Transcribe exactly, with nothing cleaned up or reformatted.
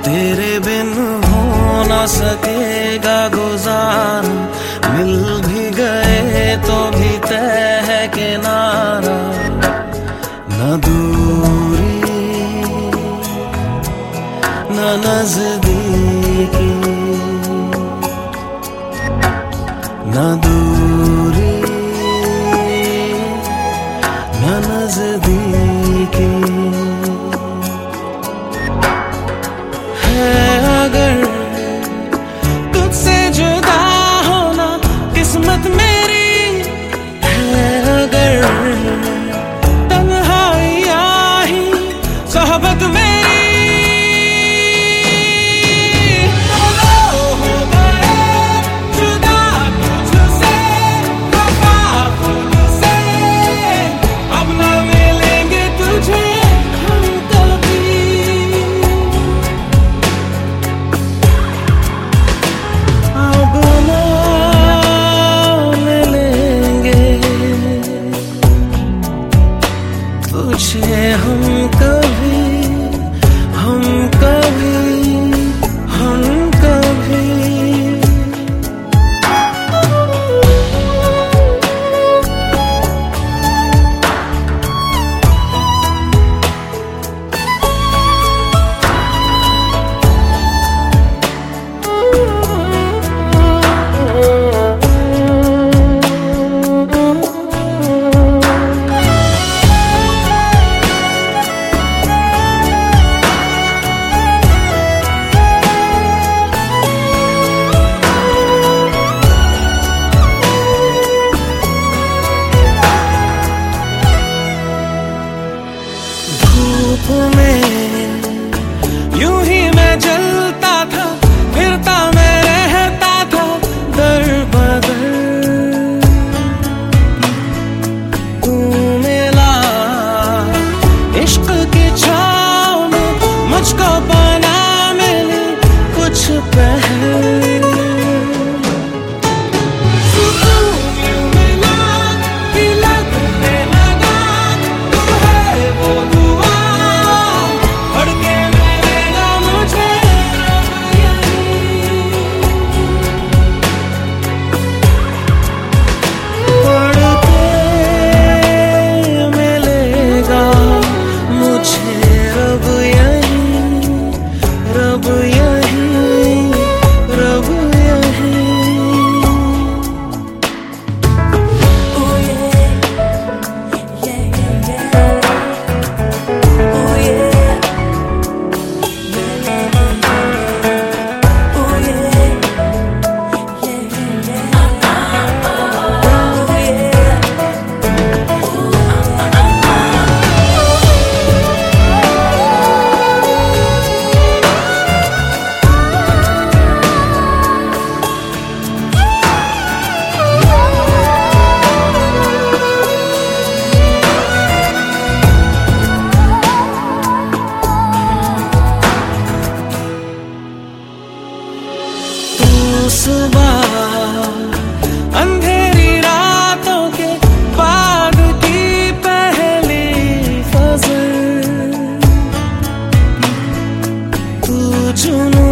तेरे बिन हो ना सकेगा गुजारा, मिल भी गए तो भी तय है किनारा। न दूरी न नजदीकी, न दूरी न नजदीकी। अगर तुझसे जुदा होना किस्मत मेरी है, अगर तन्हाइयाँ ही सोहबत मेरी। पूछे हम कभी, हम कभी, हम कभी। धूप में यूं ही मैं जलता था, फिरता मैं रहता था दर बदर। तू मिला इश्क की छाँव में, मुझको बना मिले कुछ पहर। सुबह अंधेरी रातों के बाद की पहली फजर, तू जुनून